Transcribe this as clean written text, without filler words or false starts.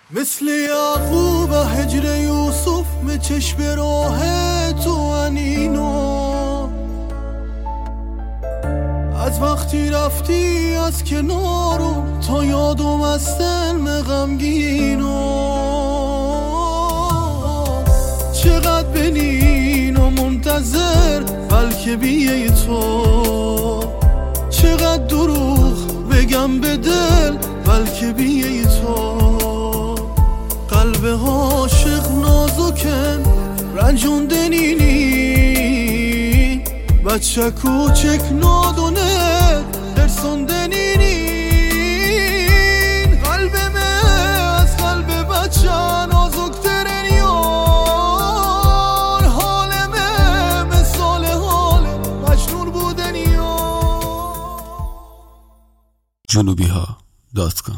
مثل یعقوب هجر یوسف به چشم راه تو انینو، از وقتی رفتی از کنارو تا یادم از سلم غمگینو. چقدر بنین و منتظر بلکه بیه تو، چقدر دروغ بگم به دل بلکه بیه تو. قلب عاشق نازکن رنجونده نینی، بچه کوچک نادونه درسونده نینین. قلبمه از قلب بچه نازکترین یار، حالمه مثال حال مجنون بودن یار. جنوبیها.com